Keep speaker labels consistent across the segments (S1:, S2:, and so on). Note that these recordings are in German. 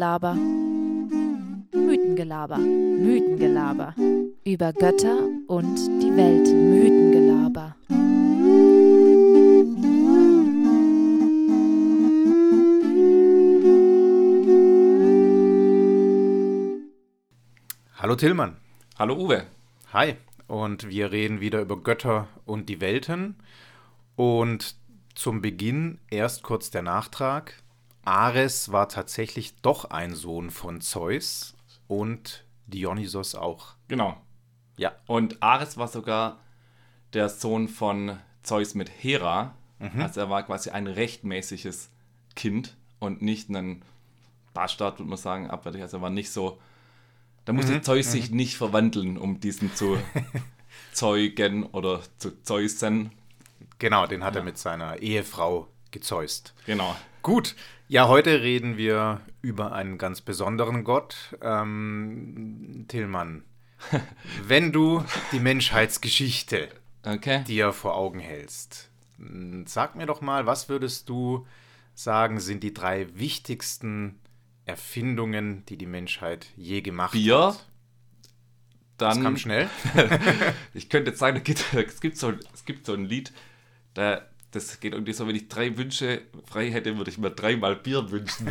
S1: Mythengelaber. Mythengelaber. Mythengelaber. Über Götter und die Welt. Mythengelaber.
S2: Hallo Tillmann.
S3: Hallo Uwe.
S2: Hi. Und wir reden wieder über Götter und die Welten. Und zum Beginn erst kurz der Nachtrag. Ares war tatsächlich doch ein Sohn von Zeus und Dionysos auch.
S3: Genau.
S2: Ja.
S3: Und Ares war sogar der Sohn von Zeus mit Hera. Also er war quasi ein rechtmäßiges Kind und nicht ein Bastard, würde man sagen, abwertig. Also er war nicht so... Da musste Zeus sich nicht verwandeln, um diesen zu zeugen oder zu zeusen.
S2: Genau, den hat er mit seiner Ehefrau gezeust.
S3: Genau.
S2: Gut, ja, heute reden wir über einen ganz besonderen Gott. Tillmann, wenn du die Menschheitsgeschichte dir vor Augen hältst, sag mir doch mal, was würdest du sagen, sind die 3 wichtigsten Erfindungen, die die Menschheit je gemacht
S3: Bier,
S2: hat?
S3: dann...
S2: Das kam schnell.
S3: Ich könnte jetzt sagen, es gibt so ein Lied, das geht irgendwie so, wenn ich 3 Wünsche frei hätte, würde ich mir 3-mal Bier wünschen.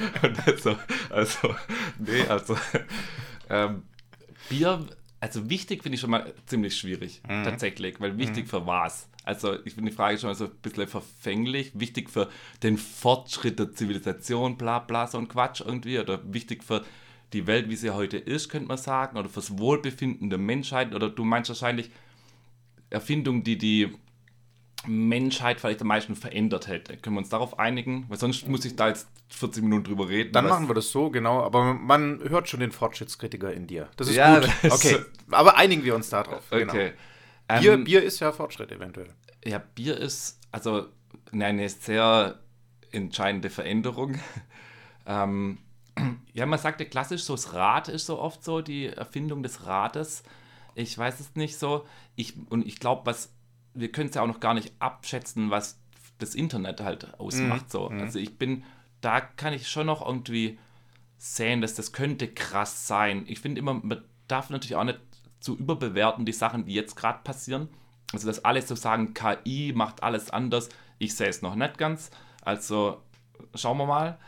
S3: Bier, also wichtig finde ich schon mal ziemlich schwierig, tatsächlich, weil wichtig für was? Also ich finde die Frage schon mal so ein bisschen verfänglich, wichtig für den Fortschritt der Zivilisation, bla bla, so ein Quatsch irgendwie, oder wichtig für die Welt, wie sie heute ist, könnte man sagen, oder fürs Wohlbefinden der Menschheit, oder du meinst wahrscheinlich Erfindung, die Menschheit vielleicht am meisten verändert hätte. Können wir uns darauf einigen? Weil sonst muss ich da jetzt 40 Minuten drüber reden.
S2: Dann machen wir das so, genau. Aber man hört schon den Fortschrittskritiker in dir. Das ist
S3: ja,
S2: gut. Okay, aber einigen wir uns darauf.
S3: Okay.
S2: Genau. Bier ist ja Fortschritt eventuell.
S3: Ja, Bier ist also eine sehr entscheidende Veränderung. Ja, man sagt ja klassisch, so das Rad ist so oft so, die Erfindung des Rades. Ich weiß es nicht so. Ich glaube, wir können es ja auch noch gar nicht abschätzen, was das Internet halt ausmacht. So. Also da kann ich schon noch irgendwie sehen, dass das könnte krass sein. Ich finde immer, man darf natürlich auch nicht zu überbewerten, die Sachen, die jetzt gerade passieren. Also, dass alle so sagen, KI macht alles anders. Ich sehe es noch nicht ganz. Also, schauen wir mal.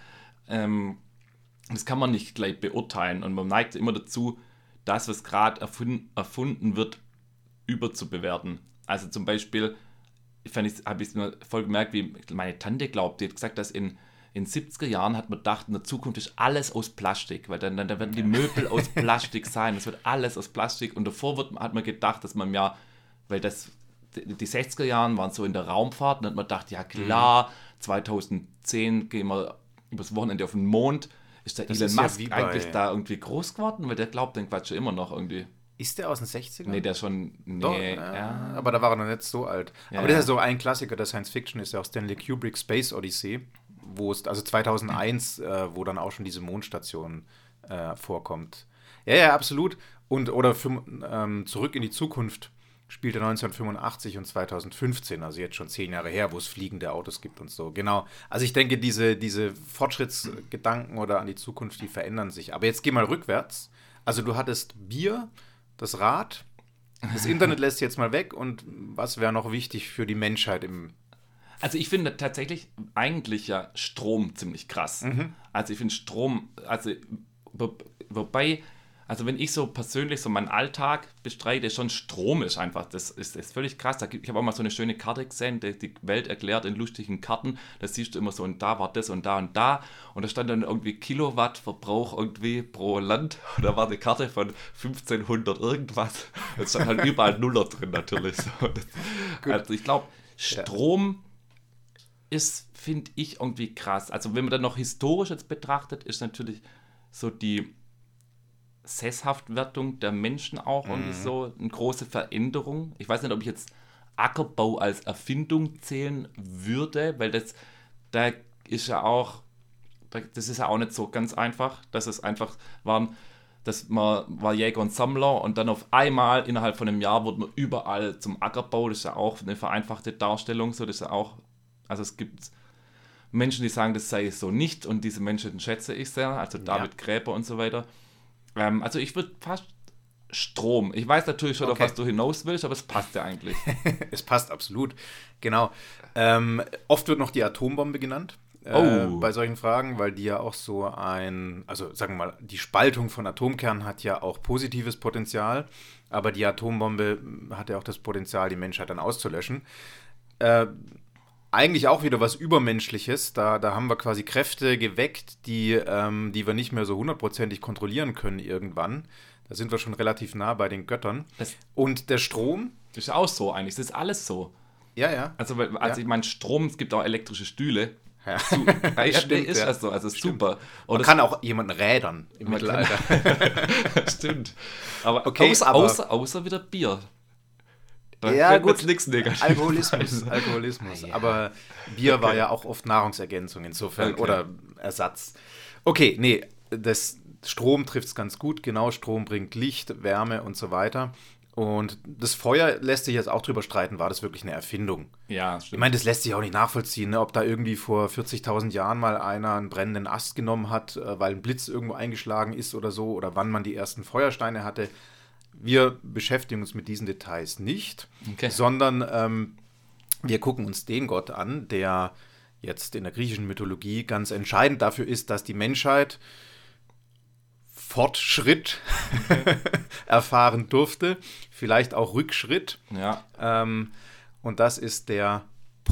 S3: Das kann man nicht gleich beurteilen. Und man neigt immer dazu, das, was gerade erfunden wird, überzubewerten. Also zum Beispiel, habe ich es mir voll gemerkt, wie meine Tante glaubt, die hat gesagt, dass in 70er Jahren hat man gedacht, in der Zukunft ist alles aus Plastik, weil dann werden die Möbel aus Plastik sein, es wird alles aus Plastik und davor hat man gedacht, dass man weil die 60er Jahren waren so in der Raumfahrt und dann hat man gedacht, ja klar, 2010 gehen wir übers Wochenende auf den Mond, ist der Elon Musk eigentlich da irgendwie groß geworden, weil der glaubt den Quatsch immer noch irgendwie.
S2: Ist der aus den 60ern?
S3: Nee, der schon... Nee,
S2: Doch,
S3: ja.
S2: Aber da war er noch nicht so alt.
S3: Ja,
S2: aber das ist ja so ein Klassiker der Science Fiction, ist ja auch Stanley Kubrick Space Odyssey, wo es, also 2001, wo dann auch schon diese Mondstation vorkommt. Ja, absolut. Oder Zurück in die Zukunft spielte 1985 und 2015, also jetzt schon 10 Jahre her, wo es fliegende Autos gibt und so. Genau. Also ich denke, diese Fortschrittsgedanken oder an die Zukunft, die verändern sich. Aber jetzt geh mal rückwärts. Also du hattest Bier, das Rad, das Internet lässt jetzt mal weg und was wäre noch wichtig für die Menschheit
S3: Also ich finde tatsächlich eigentlich ja Strom ziemlich krass. Also ich finde Strom, also wobei, also wenn ich so persönlich so meinen Alltag bestreite, schon Strom ist einfach, das ist völlig krass. Ich habe auch mal so eine schöne Karte gesehen, die Welt erklärt in lustigen Karten, da siehst du immer so, und da war das und da und da und da stand dann irgendwie Kilowattverbrauch irgendwie pro Land und da war eine Karte von 1500 irgendwas, da stand halt überall Nuller drin natürlich. So. Also ich glaube, Strom ist, finde ich, irgendwie krass. Also wenn man dann noch historisch jetzt betrachtet, ist natürlich so die Sesshaftwerdung der Menschen auch irgendwie so eine große Veränderung. Ich weiß nicht, ob ich jetzt Ackerbau als Erfindung zählen würde, weil das ist ja auch nicht so ganz einfach, dass es einfach war Jäger und Sammler und dann auf einmal innerhalb von einem Jahr wurde man überall zum Ackerbau. Das ist ja auch eine vereinfachte Darstellung, so das ist ja auch, also es gibt Menschen, die sagen, das sei so nicht und diese Menschen schätze ich sehr, also David Gräber und so weiter. Also ich würde fast Strom. Ich weiß natürlich schon, auf was du hinaus willst, aber es passt ja eigentlich.
S2: Es passt absolut, genau. Oft wird noch die Atombombe genannt. Bei solchen Fragen, weil die ja auch so also sagen wir mal, die Spaltung von Atomkernen hat ja auch positives Potenzial, aber die Atombombe hat ja auch das Potenzial, die Menschheit dann auszulöschen. Eigentlich auch wieder was Übermenschliches, da haben wir quasi Kräfte geweckt, die wir nicht mehr so hundertprozentig kontrollieren können irgendwann. Da sind wir schon relativ nah bei den Göttern. Und der Strom...
S3: Das ist auch so eigentlich, das ist alles so.
S2: Ja.
S3: Also ich meine, Strom, es gibt auch elektrische Stühle.
S2: Ja.
S3: Stimmt, ist das so, also stimmt. Super.
S2: Man kann auch jemanden rädern im Mittelalter.
S3: Stimmt. Aber,
S2: okay,
S3: außer wieder Bier.
S2: Da
S3: gut, nichts Negatives.
S2: Alkoholismus. Ja. Aber Bier war ja auch oft Nahrungsergänzung insofern oder Ersatz. Okay, nee, das Strom trifft es ganz gut. Genau, Strom bringt Licht, Wärme und so weiter. Und das Feuer lässt sich jetzt auch drüber streiten, war das wirklich eine Erfindung?
S3: Ja, stimmt.
S2: Ich meine, das lässt sich auch nicht nachvollziehen, ne? Ob da irgendwie vor 40.000 Jahren mal einer einen brennenden Ast genommen hat, weil ein Blitz irgendwo eingeschlagen ist oder so, oder wann man die ersten Feuersteine hatte. Wir beschäftigen uns mit diesen Details nicht, sondern wir gucken uns den Gott an, der jetzt in der griechischen Mythologie ganz entscheidend dafür ist, dass die Menschheit Fortschritt erfahren durfte, vielleicht auch Rückschritt.
S3: Ja.
S2: Und das ist der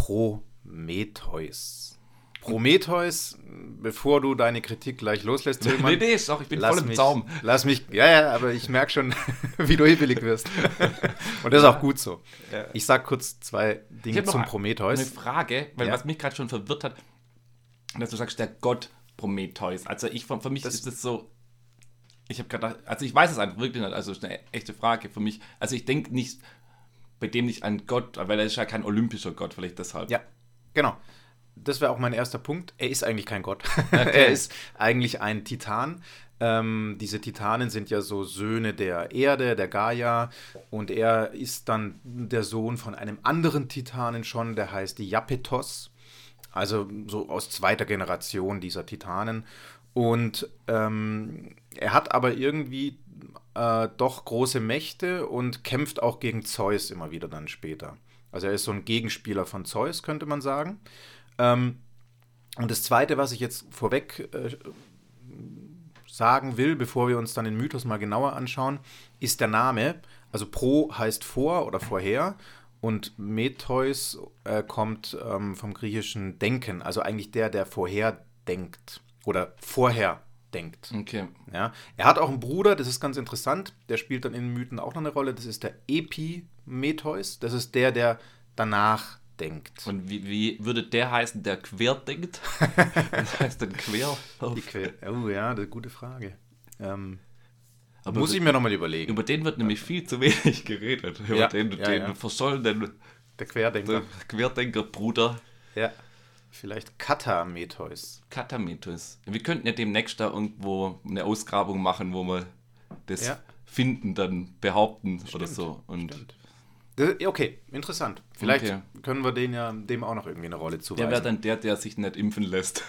S2: Prometheus. Prometheus, bevor du deine Kritik gleich loslässt, Tillmann.
S3: Nee, ich bin voll im Zaum.
S2: Lass mich, aber ich merke schon, wie du hibbelig wirst. Und das ist auch gut so. Ja. Ich sag kurz 2 Dinge zum Prometheus.
S3: Eine Frage, weil was mich gerade schon verwirrt hat, dass du sagst, der Gott Prometheus. Also für mich ist das so. Ich habe gerade, also ich weiß es einfach wirklich nicht, also ist eine echte Frage für mich. Also ich denke nicht, bei dem nicht an Gott, weil er ist ja kein olympischer Gott, vielleicht deshalb.
S2: Ja, genau. Das wäre auch mein erster Punkt. Er ist eigentlich kein Gott. Okay. Er ist eigentlich ein Titan. Diese Titanen sind ja so Söhne der Erde, der Gaia. Und er ist dann der Sohn von einem anderen Titanen schon, der heißt Iapetos. Also so aus 2. Generation dieser Titanen. Und er hat aber irgendwie doch große Mächte und kämpft auch gegen Zeus immer wieder dann später. Also er ist so ein Gegenspieler von Zeus, könnte man sagen. Und das Zweite, was ich jetzt vorweg sagen will, bevor wir uns dann den Mythos mal genauer anschauen, ist der Name. Also Pro heißt vor oder vorher und Metheus kommt vom griechischen Denken, also eigentlich der vorher denkt oder vorher denkt.
S3: Okay.
S2: Ja. Er hat auch einen Bruder, das ist ganz interessant, der spielt dann in den Mythen auch noch eine Rolle, das ist der Epimetheus, das ist der danach denkt.
S3: Und wie würde der heißen, der querdenkt? Was heißt denn quer?
S2: Oh ja, das ist eine gute Frage. Aber muss ich mir nochmal überlegen.
S3: Über den wird nämlich viel zu wenig geredet. Über den verschollenen
S2: der
S3: Querdenker-Bruder.
S2: Ja. Vielleicht Katametheus.
S3: Wir könnten ja demnächst da irgendwo eine Ausgrabung machen, wo wir das finden, dann behaupten oder so. Und
S2: okay, interessant. Vielleicht können wir dem auch noch irgendwie eine Rolle zuweisen.
S3: Der wäre dann der sich nicht impfen lässt.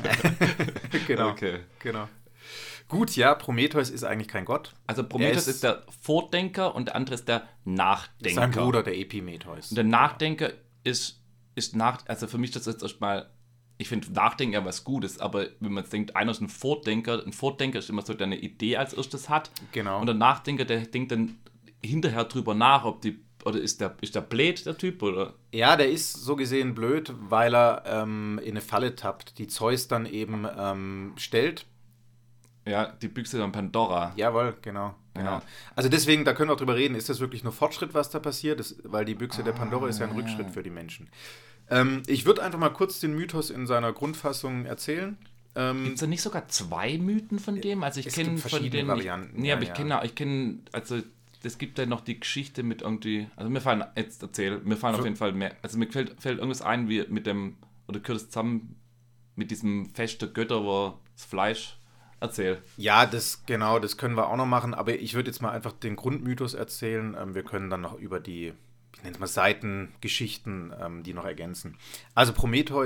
S2: Genau. Okay. Genau. Gut, ja, Prometheus ist eigentlich kein Gott.
S3: Also Prometheus ist der Vordenker und der andere ist der Nachdenker.
S2: Sein Bruder, der Epimetheus.
S3: Und der Nachdenker ist also für mich das jetzt erstmal, ich finde Nachdenken ja was Gutes, aber wenn man jetzt denkt, einer ist ein Vordenker ist immer so, der eine Idee als erstes hat.
S2: Genau.
S3: Und der Nachdenker, der denkt dann hinterher drüber nach, oder ist der blöd, der Typ, oder?
S2: Ja, der ist so gesehen blöd, weil er in eine Falle tappt, die Zeus dann eben stellt.
S3: Ja, die Büchse von Pandora.
S2: Jawohl, genau. Ja. Also deswegen, da können wir auch drüber reden, ist das wirklich nur Fortschritt, was da passiert? Weil die Büchse der Pandora ist ja ein Rückschritt für die Menschen. Ich würde einfach mal kurz den Mythos in seiner Grundfassung erzählen.
S3: Gibt es da nicht sogar 2 Mythen von dem? Also ich kenne von den
S2: Varianten.
S3: Nee, aber ich kenne, also es gibt ja noch die Geschichte mit irgendwie, also mir fallen auf jeden Fall mehr, also mir fällt irgendwas ein, wie mit dem, oder gehört es zusammen mit diesem Fest der Götter, wo das Fleisch erzählt.
S2: Ja, das können wir auch noch machen, aber ich würde jetzt mal einfach den Grundmythos erzählen. Wir können dann noch über die, ich nenne es mal Seitengeschichten, die noch ergänzen. Also Prometheus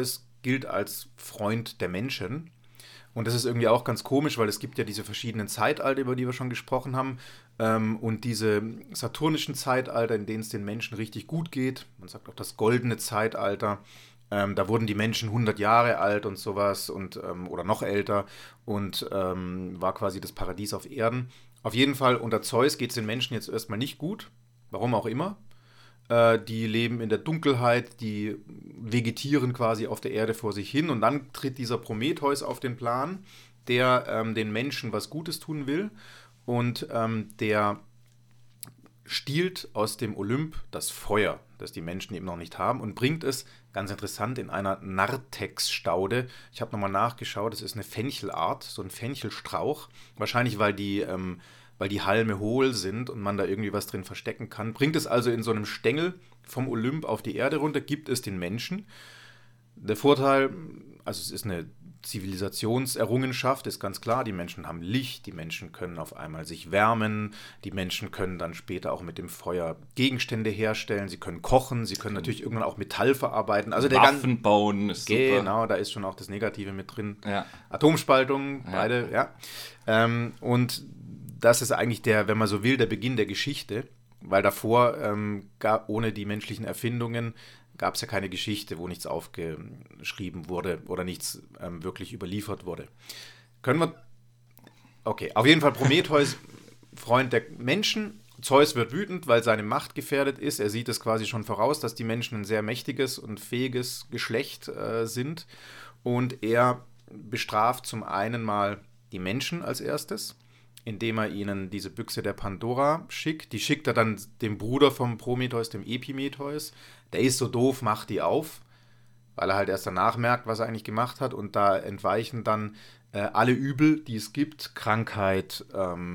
S2: gilt als Freund der Menschen. Und das ist irgendwie auch ganz komisch, weil es gibt ja diese verschiedenen Zeitalter, über die wir schon gesprochen haben. Und diese saturnischen Zeitalter, in denen es den Menschen richtig gut geht. Man sagt auch das goldene Zeitalter. Da wurden die Menschen 100 Jahre alt und sowas oder noch älter und war quasi das Paradies auf Erden. Auf jeden Fall, unter Zeus geht es den Menschen jetzt erstmal nicht gut. Warum auch immer. Die leben in der Dunkelheit, die vegetieren quasi auf der Erde vor sich hin und dann tritt dieser Prometheus auf den Plan, der den Menschen was Gutes tun will und der stiehlt aus dem Olymp das Feuer, das die Menschen eben noch nicht haben und bringt es, ganz interessant, in einer Narthex-Staude. Ich habe nochmal nachgeschaut, das ist eine Fenchelart, so ein Fenchelstrauch, wahrscheinlich weil die Halme hohl sind und man da irgendwie was drin verstecken kann. Bringt es also in so einem Stängel vom Olymp auf die Erde runter, gibt es den Menschen. Der Vorteil, also es ist eine Zivilisationserrungenschaft, ist ganz klar, die Menschen haben Licht, die Menschen können auf einmal sich wärmen, die Menschen können dann später auch mit dem Feuer Gegenstände herstellen, sie können kochen, sie können natürlich irgendwann auch Metall verarbeiten. Also
S3: Waffen bauen ist super.
S2: Genau, da ist schon auch das Negative mit drin.
S3: Ja.
S2: Atomspaltung, beide, ja. Und das ist eigentlich wenn man so will, der Beginn der Geschichte, weil davor, ohne die menschlichen Erfindungen, gab es ja keine Geschichte, wo nichts aufgeschrieben wurde oder nichts wirklich überliefert wurde. Okay, auf jeden Fall Prometheus, Freund der Menschen. Zeus wird wütend, weil seine Macht gefährdet ist. Er sieht es quasi schon voraus, dass die Menschen ein sehr mächtiges und fähiges Geschlecht sind. Und er bestraft zum einen mal die Menschen als erstes, indem er ihnen diese Büchse der Pandora schickt. Die schickt er dann dem Bruder vom Prometheus, dem Epimetheus. Der ist so doof, macht die auf, weil er halt erst danach merkt, was er eigentlich gemacht hat. Und da entweichen dann alle Übel, die es gibt. Krankheit,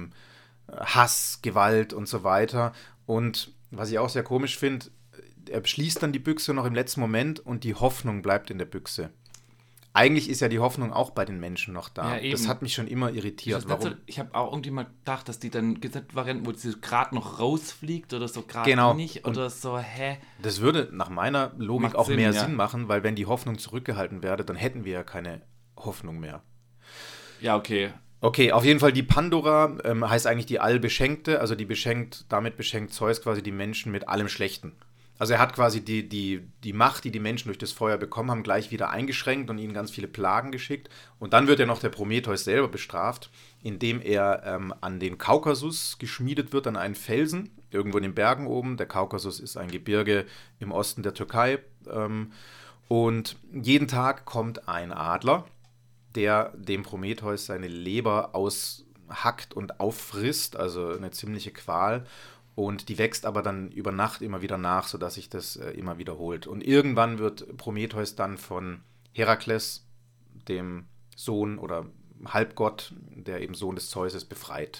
S2: Hass, Gewalt und so weiter. Und was ich auch sehr komisch finde, er schließt dann die Büchse noch im letzten Moment und die Hoffnung bleibt in der Büchse. Eigentlich ist ja die Hoffnung auch bei den Menschen noch da.
S3: Ja,
S2: das hat mich schon immer irritiert.
S3: Warum? Ich habe auch irgendwie mal gedacht, dass die dann Varianten, wo sie gerade noch rausfliegt oder so gerade nicht oder und so,
S2: Das würde nach meiner Logik auch mehr Sinn machen, weil wenn die Hoffnung zurückgehalten werde, dann hätten wir ja keine Hoffnung mehr.
S3: Ja, okay.
S2: Okay, auf jeden Fall die Pandora heißt eigentlich die Allbeschenkte, also damit beschenkt Zeus quasi die Menschen mit allem Schlechten. Also er hat quasi die Macht, die Menschen durch das Feuer bekommen haben, gleich wieder eingeschränkt und ihnen ganz viele Plagen geschickt. Und dann wird ja noch der Prometheus selber bestraft, indem er an den Kaukasus geschmiedet wird, an einen Felsen, irgendwo in den Bergen oben. Der Kaukasus ist ein Gebirge im Osten der Türkei. Und jeden Tag kommt ein Adler, der dem Prometheus seine Leber aushackt und auffrisst, also eine ziemliche Qual. Und die wächst aber dann über Nacht immer wieder nach, sodass sich das immer wiederholt. Und irgendwann wird Prometheus dann von Herakles, dem Sohn oder Halbgott, der eben Sohn des Zeus ist, befreit.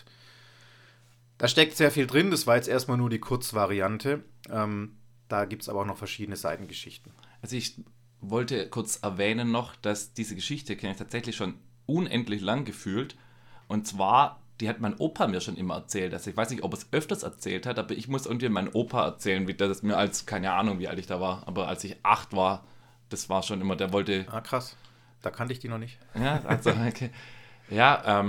S2: Da steckt sehr viel drin, das war jetzt erstmal nur die Kurzvariante. Da gibt es aber auch noch verschiedene Seitengeschichten.
S3: Also ich wollte kurz erwähnen noch, dass diese Geschichte kenne ich tatsächlich schon unendlich lang gefühlt. Und zwar, die hat mein Opa mir schon immer erzählt. Also ich weiß nicht, ob er es öfters erzählt hat, aber ich muss irgendwie meinem Opa erzählen, wie das mir als, keine Ahnung, wie alt ich da war, aber als ich 8 war, das war schon immer, der wollte...
S2: Ah, krass. Da kannte ich die noch nicht.
S3: Ja, also, okay. Ja,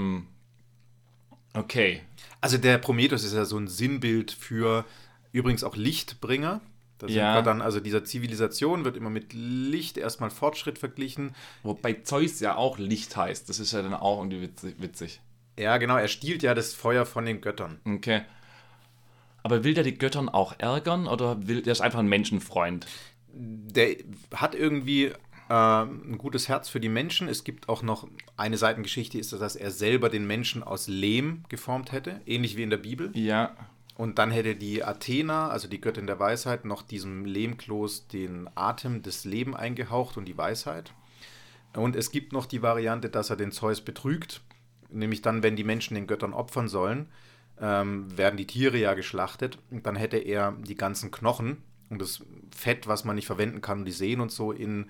S3: okay.
S2: Also der Prometheus ist ja so ein Sinnbild für übrigens auch Lichtbringer. Da sind wir dann, also dieser Zivilisation wird immer mit Licht erstmal Fortschritt verglichen.
S3: Wobei Zeus ja auch Licht heißt. Das ist ja dann auch irgendwie witzig.
S2: Ja, genau, er stiehlt ja das Feuer von den Göttern.
S3: Okay. Aber will der die Göttern auch ärgern oder der ist einfach ein Menschenfreund?
S2: Der hat irgendwie ein gutes Herz für die Menschen. Es gibt auch noch eine Seitengeschichte, ist, dass er selber den Menschen aus Lehm geformt hätte, ähnlich wie in der Bibel.
S3: Ja.
S2: Und dann hätte die Athena, also die Göttin der Weisheit, noch diesem Lehmkloß den Atem, das Leben eingehaucht und die Weisheit. Und es gibt noch die Variante, dass er den Zeus betrügt. Nämlich dann, wenn die Menschen den Göttern opfern sollen, werden die Tiere ja geschlachtet. Und dann hätte er die ganzen Knochen und das Fett, was man nicht verwenden kann, die Sehnen und so, in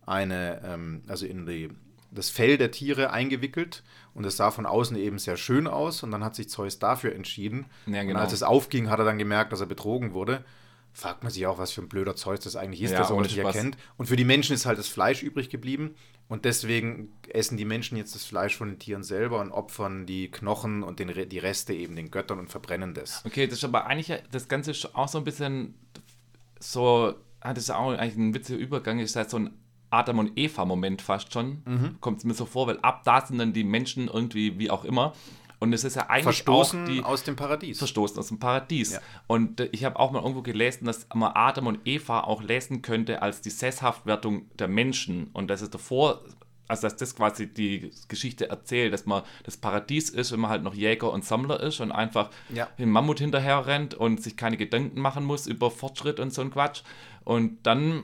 S2: das Fell der Tiere eingewickelt. Und es sah von außen eben sehr schön aus. Und dann hat sich Zeus dafür entschieden.
S3: Ja, genau.
S2: Und als es aufging, hat er dann gemerkt, dass er betrogen wurde. fragt man sich auch, was für ein blöder Zeug das eigentlich ist,
S3: Ja,
S2: dass er
S3: ohne
S2: nicht
S3: Spaß.
S2: erkennt. Und für die Menschen ist halt das Fleisch übrig geblieben. Und deswegen essen die Menschen jetzt das Fleisch von den Tieren selber und opfern die Knochen und die Reste eben den Göttern und verbrennen das.
S3: Okay, das ist aber eigentlich, das Ganze ist auch so ein bisschen so, das ist auch eigentlich ein witziger Übergang, ist halt so ein Adam- und Eva-Moment fast schon, kommt es mir so vor, weil ab da sind dann die Menschen irgendwie, wie auch immer, und es ist ja eigentlich
S2: Verstoßen
S3: auch die
S2: aus dem Paradies.
S3: Verstoßen aus dem Paradies.
S2: Ja.
S3: Und ich habe auch mal irgendwo gelesen, dass man Adam und Eva auch lesen könnte als die Sesshaftwerdung der Menschen. Und dass es davor, also dass das quasi die Geschichte erzählt, dass man das Paradies ist, wenn man halt noch Jäger und Sammler ist und einfach
S2: Ja.
S3: dem Mammut hinterher rennt und sich keine Gedanken machen muss über Fortschritt und so ein Quatsch. Und dann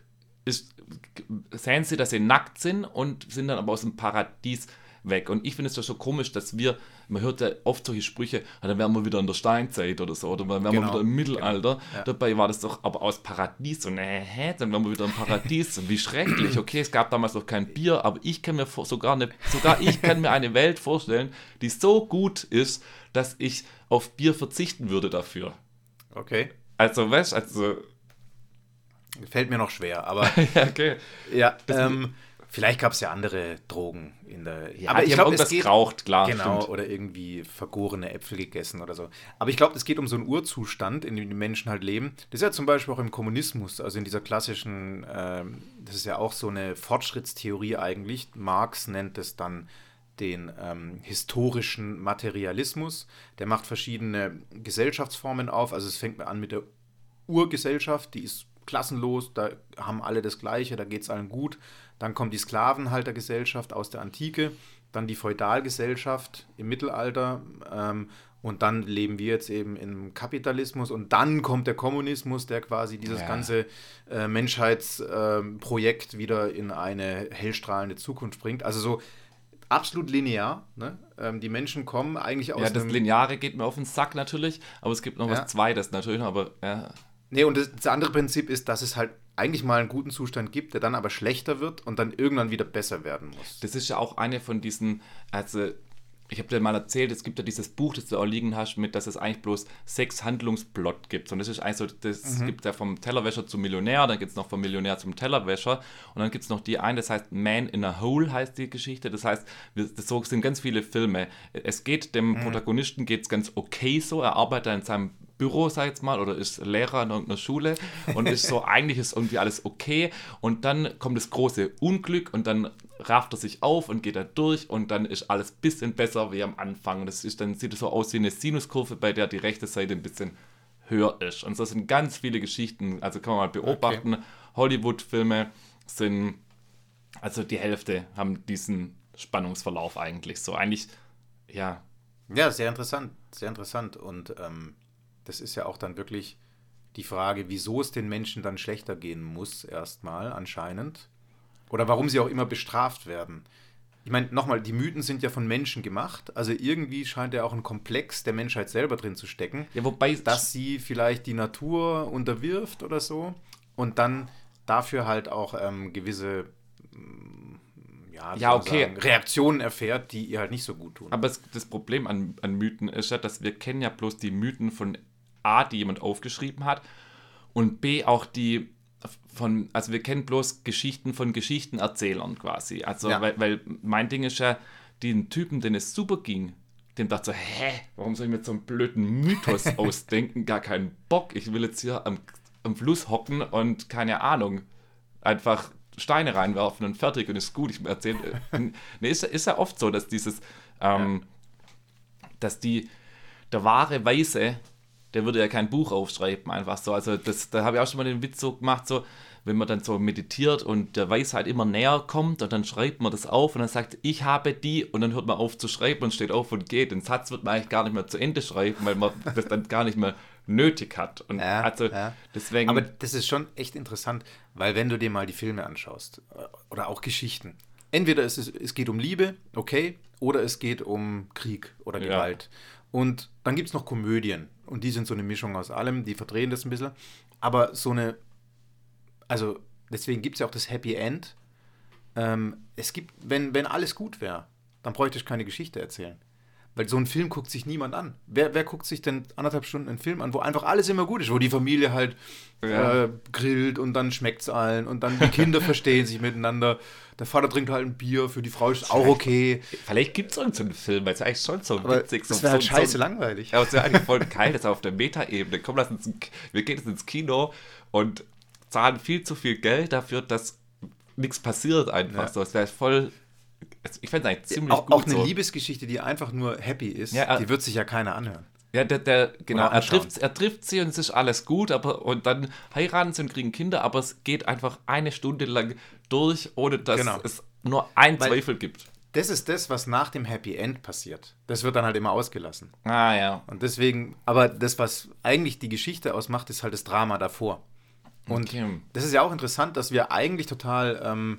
S3: sehen sie, dass sie nackt sind und sind dann aber aus dem Paradies weg. Und ich finde es doch so komisch, dass man hört ja oft solche Sprüche, dann wären wir wieder in der Steinzeit oder so, oder dann wären wir
S2: Genau,
S3: wieder im Mittelalter.
S2: Ja.
S3: Dabei war das doch aber aus Paradies und dann wären wir wieder im Paradies. Und wie schrecklich. Okay, es gab damals noch kein Bier, aber ich kann mir sogar ich kann mir eine Welt vorstellen, die so gut ist, dass ich auf Bier verzichten würde dafür.
S2: Okay.
S3: Also, weißt du,
S2: Fällt mir noch schwer, aber
S3: ja, okay.
S2: ja, vielleicht gab es ja andere Drogen in der.
S3: Ja,
S2: aber ich
S3: die haben
S2: glaube,
S3: irgendwas geraucht, klar.
S2: Genau,
S3: Stimmt.
S2: oder irgendwie vergorene Äpfel gegessen oder so. Aber ich glaube, es geht um so einen Urzustand, in dem die Menschen halt leben. Das ist ja zum Beispiel auch im Kommunismus, also in dieser klassischen, das ist ja auch so eine Fortschrittstheorie eigentlich. Marx nennt es dann den historischen Materialismus. Der macht verschiedene Gesellschaftsformen auf. Also es fängt an mit der Urgesellschaft, die ist klassenlos, da haben alle das Gleiche, da geht es allen gut. Dann kommt die Sklavenhaltergesellschaft aus der Antike, dann die Feudalgesellschaft im Mittelalter und dann leben wir jetzt eben im Kapitalismus und dann kommt der Kommunismus, der quasi dieses ganze Menschheitsprojekt wieder in eine hellstrahlende Zukunft bringt. Also so absolut linear. Ne? Die Menschen kommen eigentlich aus
S3: Ja, das Lineare geht mir auf den Sack natürlich, aber es gibt noch was Zweites natürlich, aber ja.
S2: Nee, und das andere Prinzip ist, dass es halt eigentlich mal einen guten Zustand gibt, der dann aber schlechter wird und dann irgendwann wieder besser werden muss.
S3: Das ist ja auch eine von diesen, also ich habe dir mal erzählt, es gibt ja dieses Buch, das du auch liegen hast, mit, dass es eigentlich bloß 6 Handlungsplot gibt. Und das ist eigentlich so, das gibt ja vom Tellerwäscher zum Millionär, dann gibt es noch vom Millionär zum Tellerwäscher und dann gibt es noch die eine, das heißt Man in a Hole heißt die Geschichte. Das heißt, so sind ganz viele Filme. Es geht, dem Protagonisten geht es ganz okay so, er arbeitet in seinem Büro, sag ich jetzt mal, oder ist Lehrer in irgendeiner Schule und ist so, eigentlich ist irgendwie alles okay und dann kommt das große Unglück und dann rafft er sich auf und geht da durch und dann ist alles ein bisschen besser wie am Anfang. Dann sieht es so aus wie eine Sinuskurve, bei der die rechte Seite ein bisschen höher ist. Und so sind ganz viele Geschichten, also kann man mal beobachten, okay. Hollywood-Filme sind, also die Hälfte haben diesen Spannungsverlauf eigentlich so. Eigentlich, ja.
S2: Ja, sehr interessant, sehr interessant und das ist ja auch dann wirklich die Frage, wieso es den Menschen dann schlechter gehen muss, erstmal anscheinend. Oder warum sie auch immer bestraft werden. Ich meine, nochmal, die Mythen sind ja von Menschen gemacht. Also irgendwie scheint ja auch ein Komplex der Menschheit selber drin zu stecken.
S3: Ja, wobei,
S2: dass sie vielleicht die Natur unterwirft oder so und dann dafür halt auch gewisse Reaktionen erfährt, die ihr halt nicht so gut tun.
S3: Aber das Problem an Mythen ist ja, dass wir kennen ja bloß die Mythen von A, die jemand aufgeschrieben hat, und B, auch die also wir kennen bloß Geschichten von Geschichtenerzählern quasi. Also, weil mein Ding ist ja, den Typen, den es super ging, dem dachte so, warum soll ich mir so einen blöden Mythos ausdenken? Gar keinen Bock. Ich will jetzt hier am Fluss hocken und keine Ahnung, einfach Steine reinwerfen und fertig und ist gut. Ich erzähle. Ist ja oft so, dass dass der wahre Weise, der würde ja kein Buch aufschreiben, einfach so. Also da habe ich auch schon mal den Witz so gemacht, so, wenn man dann so meditiert und der Weisheit immer näher kommt und dann schreibt man das auf und dann sagt, ich habe die und dann hört man auf zu schreiben und steht auf und geht. Den Satz wird man eigentlich gar nicht mehr zu Ende schreiben, weil man das dann gar nicht mehr nötig hat. Und deswegen.
S2: Aber das ist schon echt interessant, weil wenn du dir mal die Filme anschaust oder auch Geschichten, entweder es geht um Liebe, okay, oder es geht um Krieg oder Gewalt. Und dann gibt es noch Komödien. Und die sind so eine Mischung aus allem, die verdrehen das ein bisschen. Aber also deswegen gibt es ja auch das Happy End. Es gibt, wenn alles gut wäre, dann bräuchte ich keine Geschichte erzählen. Weil so einen Film guckt sich niemand an. Wer guckt sich denn 1,5 Stunden einen Film an, wo einfach alles immer gut ist, wo die Familie halt grillt und dann schmeckt es allen und dann die Kinder verstehen sich miteinander. Der Vater trinkt halt ein Bier, für die Frau ist auch okay.
S3: Vielleicht gibt es irgendeinen Film, weil es eigentlich schon so witzig ist.
S2: Das wäre halt scheiße langweilig.
S3: Ja, aber es wäre eigentlich voll geil, das auf der Meta-Ebene. Komm, wir gehen jetzt ins Kino und zahlen viel zu viel Geld dafür, dass nichts passiert einfach so. Es wäre voll... Ich fände es eigentlich ziemlich gut.
S2: Auch eine Liebesgeschichte, die einfach nur happy ist, die wird sich ja keiner anhören.
S3: Ja, genau, er trifft sie und es ist alles gut, und dann heiraten sie und kriegen Kinder, aber es geht einfach eine Stunde lang durch, ohne dass es nur einen Zweifel gibt.
S2: Das ist das, was nach dem Happy End passiert. Das wird dann halt immer ausgelassen.
S3: Ah, ja.
S2: Und deswegen, aber das, was eigentlich die Geschichte ausmacht, ist halt das Drama davor. Und das ist ja auch interessant, dass wir eigentlich total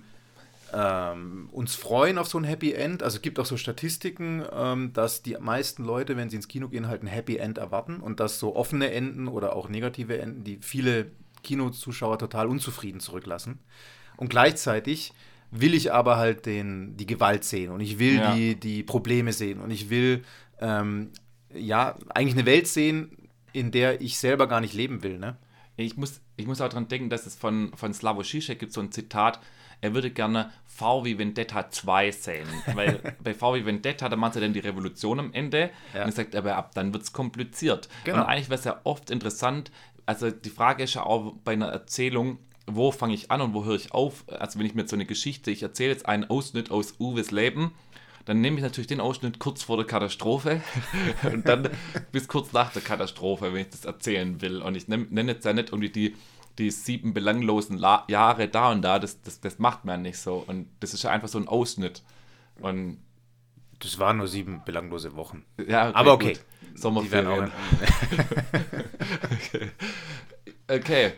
S2: uns freuen auf so ein Happy End. Also es gibt auch so Statistiken, dass die meisten Leute, wenn sie ins Kino gehen, halt ein Happy End erwarten und dass so offene Enden oder auch negative Enden, die viele Kinozuschauer total unzufrieden zurücklassen. Und gleichzeitig will ich aber halt die Gewalt sehen und ich will die Probleme sehen und ich will eigentlich eine Welt sehen, in der ich selber gar nicht leben will, ne?
S3: Ich muss auch daran denken, dass es von Slavoj Žižek gibt so ein Zitat, er würde gerne V wie Vendetta 2 sehen, weil bei V wie Vendetta, da macht er dann die Revolution am Ende und er sagt, aber ab dann wird es kompliziert. Genau. Und eigentlich wäre es ja oft interessant, also die Frage ist ja auch bei einer Erzählung, wo fange ich an und wo höre ich auf? Also wenn ich mir jetzt so eine Geschichte, ich erzähle jetzt einen Ausschnitt aus Uwes Leben, dann nehme ich natürlich den Ausschnitt kurz vor der Katastrophe und dann bis kurz nach der Katastrophe, wenn ich das erzählen will. Und ich nenne jetzt ja nicht irgendwie die 7 belanglosen Jahre da und da, das macht man nicht so. Und das ist ja einfach so ein Ausschnitt. Und
S2: das waren nur 7 belanglose Wochen.
S3: Ja,
S2: aber okay.
S3: Gut. Sommerferien. Okay.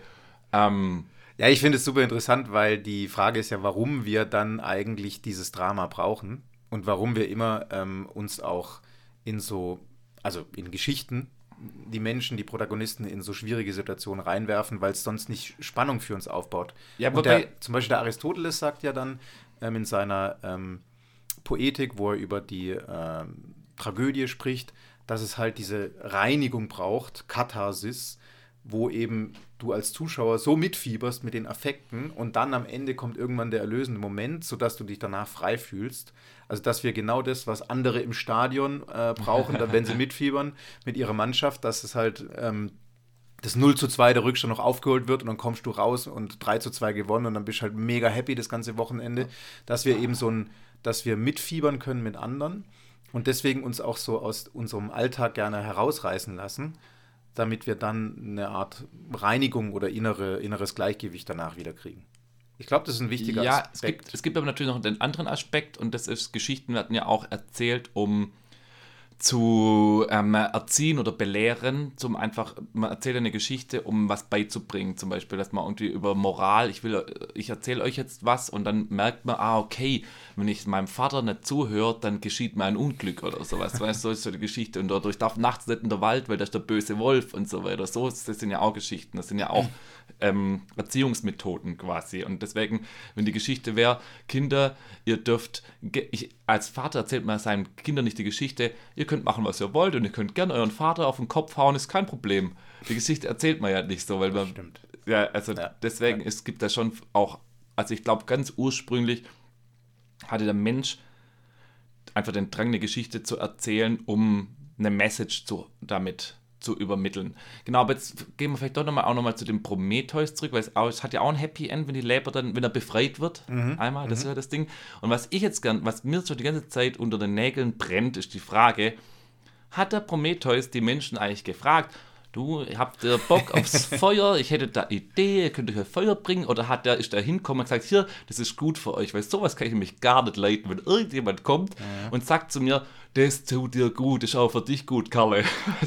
S2: Ja, ich finde es super interessant, weil die Frage ist ja, warum wir dann eigentlich dieses Drama brauchen und warum wir immer uns auch in Geschichten die Menschen, die Protagonisten in so schwierige Situationen reinwerfen, weil es sonst nicht Spannung für uns aufbaut. Ja, und zum Beispiel der Aristoteles sagt ja dann in seiner Poetik, wo er über die Tragödie spricht, dass es halt diese Reinigung braucht, Katharsis, wo eben du als Zuschauer so mitfieberst mit den Affekten und dann am Ende kommt irgendwann der erlösende Moment, sodass du dich danach frei fühlst. Also dass wir genau das, was andere im Stadion brauchen, wenn sie mitfiebern mit ihrer Mannschaft, dass es halt das 0:2 der Rückstand noch aufgeholt wird und dann kommst du raus und 3:2 gewonnen und dann bist du halt mega happy das ganze Wochenende, dass wir eben dass wir mitfiebern können mit anderen und deswegen uns auch so aus unserem Alltag gerne herausreißen lassen, damit wir dann eine Art Reinigung oder inneres Gleichgewicht danach wieder kriegen. Ich glaube, das ist ein wichtiger Aspekt.
S3: Ja, es gibt aber natürlich noch den anderen Aspekt und das ist, Geschichten werden ja auch erzählt, um zu erziehen oder belehren, man erzählt eine Geschichte, um was beizubringen, zum Beispiel, dass man irgendwie über Moral, ich erzähle euch jetzt was und dann merkt man, okay, wenn ich meinem Vater nicht zuhöre, dann geschieht mir ein Unglück oder sowas, weißt du, so ist so die Geschichte und ich darf nachts nicht in der Wald, weil da ist der böse Wolf und so weiter, das sind ja auch Geschichten, das sind ja auch Erziehungsmethoden quasi und deswegen, wenn die Geschichte wäre, Kinder, ihr dürft, als Vater erzählt man seinen Kindern nicht die Geschichte, ihr könnt machen, was ihr wollt und ihr könnt gerne euren Vater auf den Kopf hauen, ist kein Problem. Die Geschichte erzählt man ja nicht so, weil man...
S2: Stimmt.
S3: Ja, also deswegen, es gibt da schon auch, also ich glaube, ganz ursprünglich hatte der Mensch einfach den Drang, eine Geschichte zu erzählen, um eine Message damit zu übermitteln. Genau, aber jetzt gehen wir vielleicht doch auch nochmal zu dem Prometheus zurück, weil es hat ja auch ein Happy End, wenn er befreit wird, einmal, das ist ja das Ding. Und was mir schon die ganze Zeit unter den Nägeln brennt, ist die Frage, hat der Prometheus die Menschen eigentlich gefragt, du, habt ihr Bock aufs Feuer, ich hätte da Idee, ihr könnt euch ein Feuer bringen, oder ist der hinkommen und gesagt, hier, das ist gut für euch, weil sowas kann ich nämlich gar nicht leiten, wenn irgendjemand kommt und sagt zu mir, das tut dir gut, ist auch für dich gut, Karle.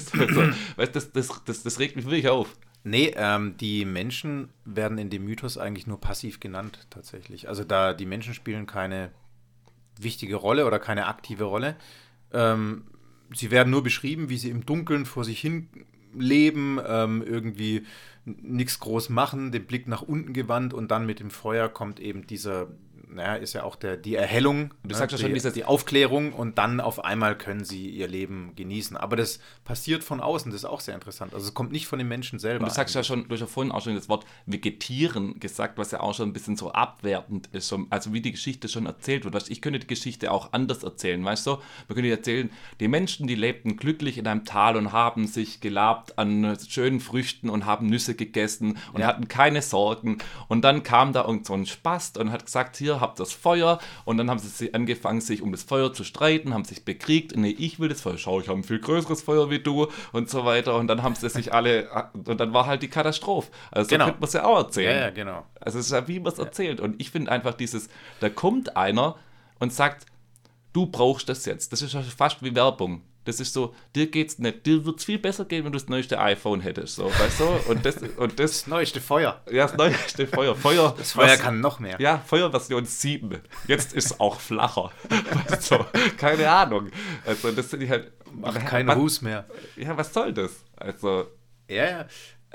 S3: Das regt mich wirklich auf.
S2: Nee, die Menschen werden in dem Mythos eigentlich nur passiv genannt, tatsächlich. Also die Menschen spielen keine wichtige Rolle oder keine aktive Rolle. Sie werden nur beschrieben, wie sie im Dunkeln vor sich hin leben, irgendwie nichts groß machen, den Blick nach unten gewandt und dann mit dem Feuer kommt eben dieser ist ja auch die Erhellung,
S3: Du sagst ja schon
S2: die Aufklärung und dann auf einmal können sie ihr Leben genießen. Aber das passiert von außen, das ist auch sehr interessant. Also es kommt nicht von den Menschen selber.
S3: Und du sagst ja schon, du hast ja vorhin auch schon das Wort vegetieren gesagt, was ja auch schon ein bisschen so abwertend ist, also wie die Geschichte schon erzählt wird. Weißt, ich könnte die Geschichte auch anders erzählen, weißt du? Man könnte erzählen, die Menschen, die lebten glücklich in einem Tal und haben sich gelabt an schönen Früchten und haben Nüsse gegessen und hatten keine Sorgen. Und dann kam da irgend so ein Spast und hat gesagt, hier habt das Feuer. Und dann haben sie angefangen, sich um das Feuer zu streiten, haben sich bekriegt. Nee, ich will das Feuer. Schau, ich habe ein viel größeres Feuer wie du und so weiter. Und dann haben sie sich alle, und dann war halt die Katastrophe. Also so könnte man es ja auch erzählen.
S2: Ja, genau.
S3: Also es ist ja, wie man es erzählt. Und ich finde einfach da kommt einer und sagt, du brauchst das jetzt. Das ist ja fast wie Werbung. Das ist so, dir geht's nicht, dir wird's viel besser gehen, wenn du das neueste iPhone hättest, so, weißt du? Und das
S2: neueste Feuer.
S3: Ja, das neueste Feuer.
S2: Das Feuer kann noch mehr.
S3: Ja, Feuerversion 7. Jetzt ist es auch flacher. Weißt du? Keine Ahnung. Also das finde ich halt...
S2: Macht keinen Ruß mehr.
S3: Ja, was soll das? Also...
S2: Ja.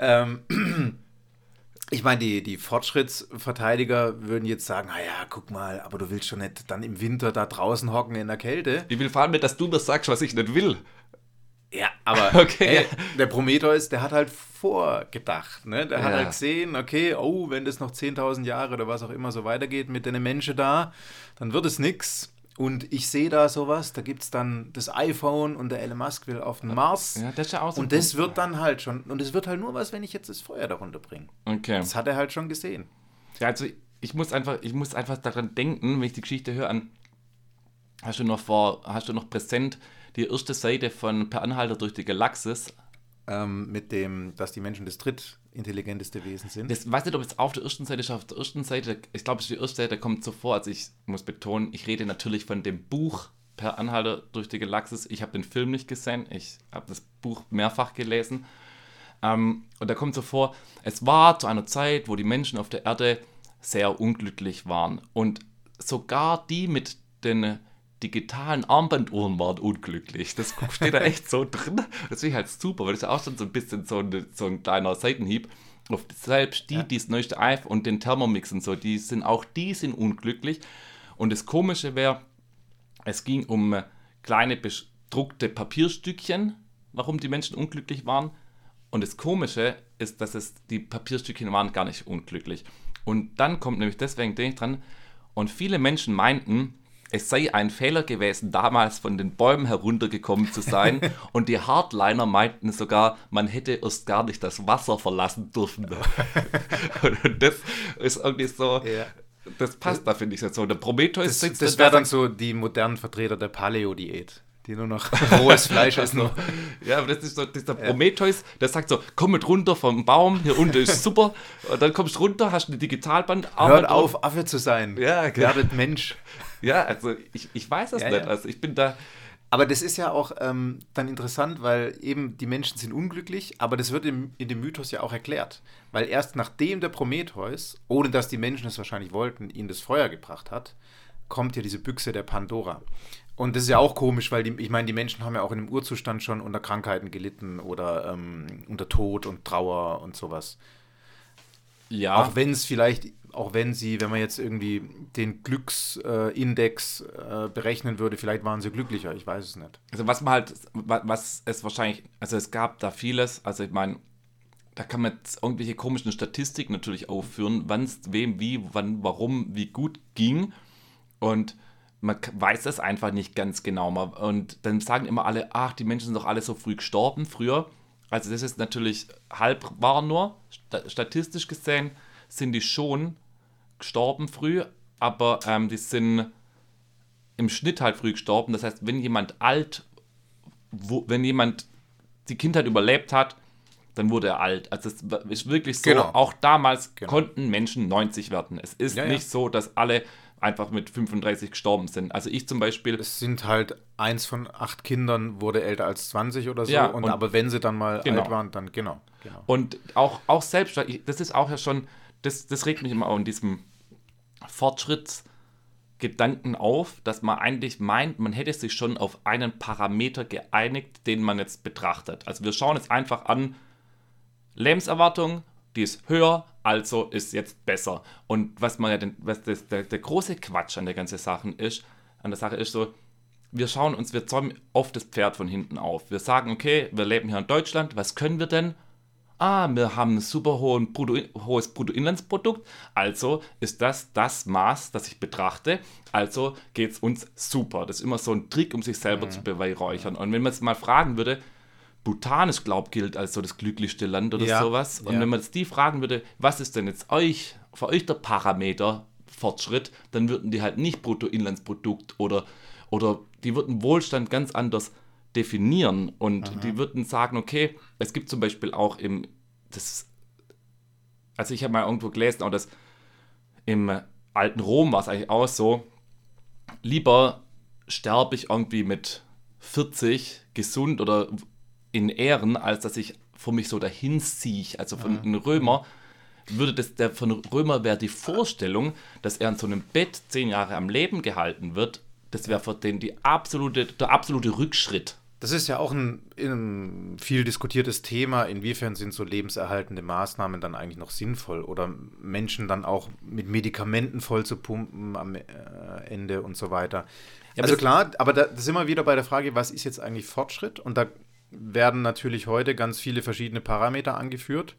S2: Ich meine, die Fortschrittsverteidiger würden jetzt sagen, guck mal, aber du willst schon nicht dann im Winter da draußen hocken in der Kälte.
S3: Ich will vor allem nicht, dass du mir sagst, was ich nicht will.
S2: Ja, aber
S3: okay.
S2: Der Prometheus, der hat halt vorgedacht. Ne? Der hat halt gesehen, okay, wenn das noch 10.000 Jahre oder was auch immer so weitergeht mit den Menschen da, dann wird es nix. Und ich sehe da sowas, da gibt es dann das iPhone und der Elon Musk will auf den Mars.
S3: Ja, das ist ja auch so.
S2: Und das wird dann halt schon, und es wird halt nur was, wenn ich jetzt das Feuer darunter bringe.
S3: Okay.
S2: Das hat er halt schon gesehen.
S3: Ja, also ich muss einfach daran denken, wenn ich die Geschichte höre, hast du noch präsent die erste Seite von Per Anhalter durch die Galaxis?
S2: Mit dem, dass die Menschen das drittintelligenteste Wesen sind.
S3: Das weiß nicht, ob es auf der ersten Seite ist. Auf der ersten Seite, ich glaube, es ist die erste Seite, da kommt so vor, also ich muss betonen, ich rede natürlich von dem Buch Per Anhalter durch die Galaxis. Ich habe den Film nicht gesehen, ich habe das Buch mehrfach gelesen. Und da kommt so vor, es war zu einer Zeit, wo die Menschen auf der Erde sehr unglücklich waren. Und sogar die mit den digitalen Armbanduhren waren unglücklich. Das steht da echt so drin. Das finde ich halt super, weil das ist ja auch schon so ein bisschen so ein kleiner Seitenhieb. Auf selbst die das neueste iPhone und den Thermomix und so, die sind unglücklich. Und das Komische wäre, es ging um kleine bedruckte Papierstückchen, warum die Menschen unglücklich waren. Und das Komische ist, dass die Papierstückchen waren gar nicht unglücklich. Und dann kommt nämlich deswegen denke ich dran, und viele Menschen meinten, es sei ein Fehler gewesen, damals von den Bäumen heruntergekommen zu sein. Und die Hardliner meinten sogar, man hätte erst gar nicht das Wasser verlassen dürfen. Und das ist irgendwie so, das passt da, finde ich jetzt so. Der Prometheus sitzt
S2: das wäre dann so die modernen Vertreter der Paleo-Diät, die nur noch rohes Fleisch essen.
S3: Ja, aber das ist so dieser Prometheus, der sagt so, komm mit runter vom Baum, hier unten ist super. Und dann kommst du runter, hast ein Digitalband.
S2: Hört auf, Affe zu sein.
S3: Ja, okay.
S2: Werdet Mensch.
S3: Ja, also ich weiß es nicht. Ja. Also ich bin da...
S2: Aber das ist ja auch dann interessant, weil eben die Menschen sind unglücklich, aber das wird in dem Mythos ja auch erklärt. Weil erst nachdem der Prometheus, ohne dass die Menschen es wahrscheinlich wollten, ihnen das Feuer gebracht hat, kommt ja diese Büchse der Pandora. Und das ist ja auch komisch, weil die Menschen haben ja auch in dem Urzustand schon unter Krankheiten gelitten oder unter Tod und Trauer und sowas. Ja. Auch wenn man jetzt irgendwie den Glücksindex berechnen würde, vielleicht waren sie glücklicher, ich weiß es nicht.
S3: Also es gab da vieles, also ich meine, da kann man jetzt irgendwelche komischen Statistiken natürlich aufführen, wann es wem, wie, wann, warum, wie gut ging und man weiß es einfach nicht ganz genau. Und dann sagen immer alle, die Menschen sind doch alle so früh gestorben früher. Also das ist natürlich halb wahr nur. Statistisch gesehen sind die schon gestorben früh, aber die sind im Schnitt halt früh gestorben. Das heißt, wenn jemand die Kindheit überlebt hat, dann wurde er alt. Also es ist wirklich so, auch damals konnten Menschen 90 werden. Es ist nicht so, dass alle einfach mit 35 gestorben sind. Also ich zum Beispiel...
S2: Es sind halt 1 von 8 Kindern wurde älter als 20 oder so. Aber wenn sie dann mal alt waren, dann genau.
S3: Und auch selbst, das ist auch ja schon, das regt mich immer auch in diesem Fortschrittsgedanken auf, dass man eigentlich meint, man hätte sich schon auf einen Parameter geeinigt, den man jetzt betrachtet. Also wir schauen jetzt einfach an, Lebenserwartung, die ist höher, also ist jetzt besser. Und was der große Quatsch an der ganzen Sache ist so, wir zäumen oft das Pferd von hinten auf. Wir sagen, okay, wir leben hier in Deutschland, was können wir denn? Wir haben ein super hohes Bruttoinlandsprodukt, also ist das Maß, das ich betrachte, also geht es uns super. Das ist immer so ein Trick, um sich selber zu beweihräuchern. Und wenn man jetzt mal fragen würde, Bhutan, ich glaube, gilt als so das glücklichste Land oder sowas. Und wenn man jetzt die fragen würde, was ist denn jetzt für euch der Parameter Fortschritt, dann würden die halt nicht Bruttoinlandsprodukt oder die würden Wohlstand ganz anders definieren und die würden sagen, okay, es gibt zum Beispiel auch also ich habe mal irgendwo gelesen, auch das im alten Rom war es eigentlich auch so, lieber sterbe ich irgendwie mit 40 gesund oder in Ehren, als dass ich vor mich so dahin ziehe. Also von einem Römer von Römer wäre die Vorstellung, dass er in so einem Bett 10 Jahre am Leben gehalten wird, das wäre für den der absolute Rückschritt.
S2: Das ist ja auch ein viel diskutiertes Thema. Inwiefern sind so lebenserhaltende Maßnahmen dann eigentlich noch sinnvoll? Oder Menschen dann auch mit Medikamenten voll zu pumpen am Ende und so weiter. Ja, also klar, aber da sind wir wieder bei der Frage, was ist jetzt eigentlich Fortschritt? Und da werden natürlich heute ganz viele verschiedene Parameter angeführt.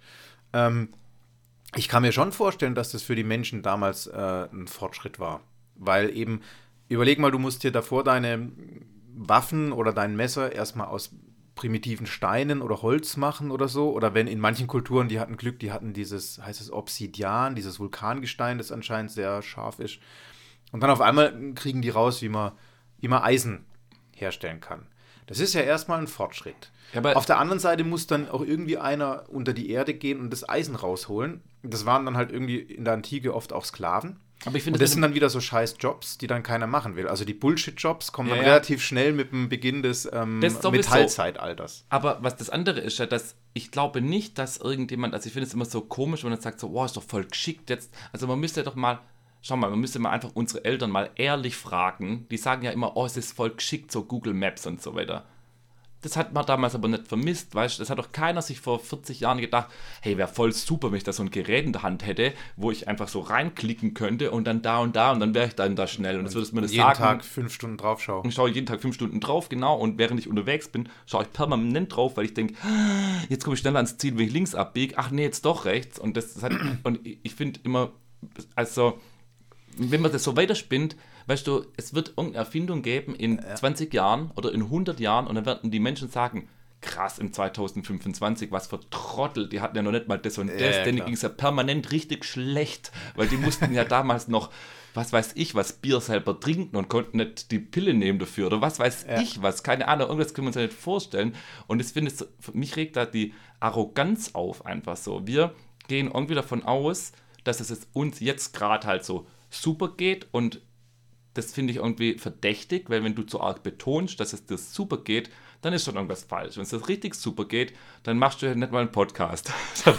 S2: Ich kann mir schon vorstellen, dass das für die Menschen damals ein Fortschritt war. Weil eben, überleg mal, du musst dir davor deine Waffen oder dein Messer erstmal aus primitiven Steinen oder Holz machen oder so. Oder wenn in manchen Kulturen, die hatten Glück, die hatten dieses, heißt es Obsidian, dieses Vulkangestein, das anscheinend sehr scharf ist. Und dann auf einmal kriegen die raus, wie man Eisen herstellen kann. Das ist ja erstmal ein Fortschritt. Ja, auf der anderen Seite muss dann auch irgendwie einer unter die Erde gehen und das Eisen rausholen. Das waren dann halt irgendwie in der Antike oft auch Sklaven. Aber ich finde, das sind dann wieder so scheiß Jobs, die dann keiner machen will. Also die Bullshit-Jobs kommen dann relativ schnell mit dem Beginn des Metallzeitalters.
S3: Aber was das andere ist ja, dass ich glaube nicht, dass irgendjemand, also ich finde es immer so komisch, wenn man sagt so, wow, ist doch voll geschickt jetzt. Also man müsste doch mal, man müsste mal einfach unsere Eltern mal ehrlich fragen. Die sagen ja immer, es ist voll geschickt, so Google Maps und so weiter. Das hat man damals aber nicht vermisst, weißt du, das hat doch keiner sich vor 40 Jahren gedacht, hey, wäre voll super, wenn ich da so ein Gerät in der Hand hätte, wo ich einfach so reinklicken könnte und dann da und dann wäre ich dann da schnell und das würdest du mir das
S2: jeden
S3: sagen.
S2: Jeden Tag 5 Stunden drauf schauen.
S3: Und schaue jeden Tag 5 Stunden drauf, genau, und während ich unterwegs bin, schaue ich permanent drauf, weil ich denke, jetzt komme ich schneller ans Ziel, wenn ich links abbiege, ach nee, jetzt doch rechts und und ich finde immer, also wenn man das so weiterspinnt, weißt du, es wird irgendeine Erfindung geben in 20 Jahren oder in 100 Jahren und dann werden die Menschen sagen, krass, im 2025, was für Trottel, die hatten ja noch nicht mal das und das, denen ging es ja permanent richtig schlecht, weil die mussten ja damals noch, was weiß ich, was Bier selber trinken und konnten nicht die Pille nehmen dafür oder was weiß ich was, keine Ahnung, irgendwas können wir uns ja nicht vorstellen und ich finde, für mich regt da die Arroganz auf einfach so. Wir gehen irgendwie davon aus, dass es uns jetzt gerade halt so super geht und das finde ich irgendwie verdächtig, weil wenn du zu arg betonst, dass es dir super geht, dann ist schon irgendwas falsch. Wenn es das richtig super geht, dann machst du ja nicht mal einen Podcast.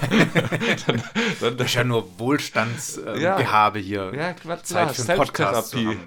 S2: dann das ist ja nur Wohlstandsgehabe hier.
S3: Ja, klar,
S2: Zeit für einen Podcast zu haben.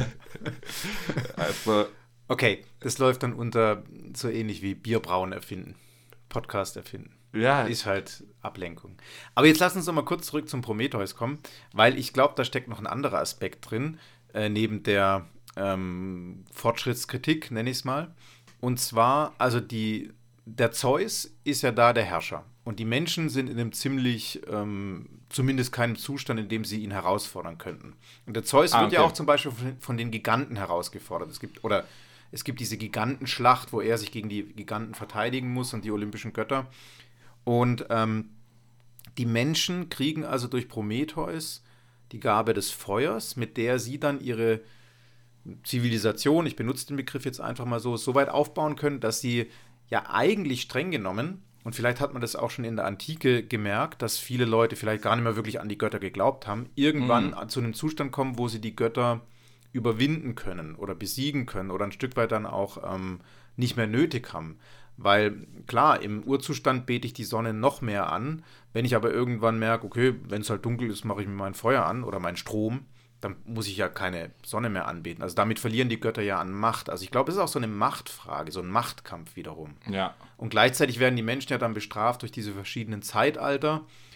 S3: Also,
S2: okay, das läuft dann unter so ähnlich wie Bierbrauen erfinden, Podcast erfinden.
S3: Ja.
S2: Ist halt Ablenkung. Aber jetzt lass uns doch mal kurz zurück zum Prometheus kommen, weil ich glaube, da steckt noch ein anderer Aspekt drin, neben der Fortschrittskritik, nenne ich es mal. Und zwar, also der Zeus ist ja da der Herrscher. Und die Menschen sind in einem ziemlich, zumindest keinem Zustand, in dem sie ihn herausfordern könnten. Und der Zeus wird ja auch zum Beispiel von den Giganten herausgefordert. Es gibt diese Gigantenschlacht, wo er sich gegen die Giganten verteidigen muss und die olympischen Götter. Und die Menschen kriegen also durch Prometheus die Gabe des Feuers, mit der sie dann ihre Zivilisation, ich benutze den Begriff jetzt einfach mal so weit aufbauen können, dass sie ja eigentlich streng genommen, und vielleicht hat man das auch schon in der Antike gemerkt, dass viele Leute vielleicht gar nicht mehr wirklich an die Götter geglaubt haben, irgendwann zu einem Zustand kommen, wo sie die Götter überwinden können oder besiegen können oder ein Stück weit dann auch nicht mehr nötig haben. Weil, klar, im Urzustand bete ich die Sonne noch mehr an. Wenn ich aber irgendwann merke, okay, wenn es halt dunkel ist, mache ich mir mein Feuer an oder meinen Strom, dann muss ich ja keine Sonne mehr anbeten. Also damit verlieren die Götter ja an Macht. Also ich glaube, es ist auch so eine Machtfrage, so ein Machtkampf wiederum.
S3: Ja.
S2: Und gleichzeitig werden die Menschen ja dann bestraft durch diese verschiedenen Zeitalter,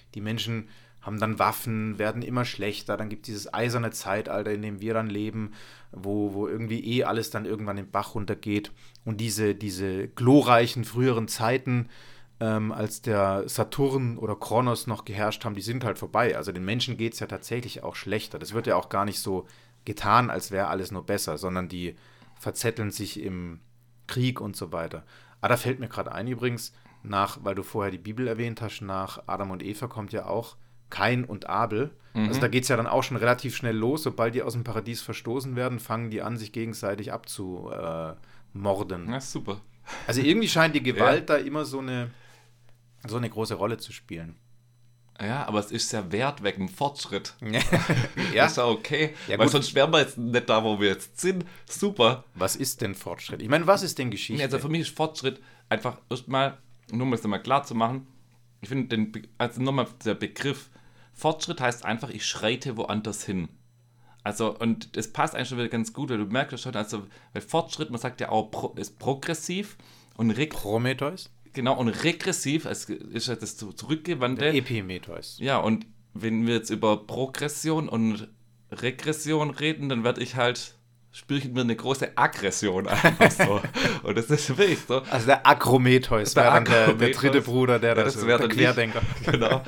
S2: die Menschen haben dann Waffen, werden immer schlechter, dann gibt es dieses eiserne Zeitalter, in dem wir dann leben, wo irgendwie alles dann irgendwann den Bach runtergeht. Und diese glorreichen früheren Zeiten, als der Saturn oder Kronos noch geherrscht haben, die sind halt vorbei. Also den Menschen geht es ja tatsächlich auch schlechter. Das wird ja auch gar nicht so getan, als wäre alles nur besser, sondern die verzetteln sich im Krieg und so weiter. Da fällt mir gerade ein übrigens, weil du vorher die Bibel erwähnt hast, nach Adam und Eva kommt ja auch Kain und Abel. Also da geht es ja dann auch schon relativ schnell los. Sobald die aus dem Paradies verstoßen werden, fangen die an, sich gegenseitig abzumorden.
S3: Ja, super.
S2: Also irgendwie scheint die Gewalt da immer so eine große Rolle zu spielen.
S3: Ja, aber es ist ja wert wegen Fortschritt.
S2: Ja.
S3: Das ist ja okay,
S2: Ja,
S3: weil
S2: gut.
S3: sonst wären wir jetzt nicht da, wo wir jetzt sind. Super.
S2: Was ist denn Fortschritt? Ich meine, was ist denn Geschichte?
S3: Nee, also für mich ist Fortschritt einfach erstmal, nur um es nochmal klar zu machen, ich finde, also nochmal der Begriff Fortschritt heißt einfach, ich schreite woanders hin. Also, und das passt eigentlich schon wieder ganz gut, weil du merkst ja schon, also, weil Fortschritt, man sagt ja auch, ist progressiv und
S2: Prometheus?
S3: genau, und regressiv, es ist ja das Zurückgewandte.
S2: Epimetheus.
S3: Ja, und wenn wir jetzt über Progression und Regression reden, dann werde ich halt, spüre ich mir eine große Aggression einfach so. Und das ist wirklich so.
S2: Also der Akrometheus wäre dann der
S3: Akrometheus.
S2: dritte Bruder, der
S3: Ja,
S2: das
S3: das
S2: so,
S3: wäre
S2: der
S3: dann
S2: Querdenker.
S3: Genau.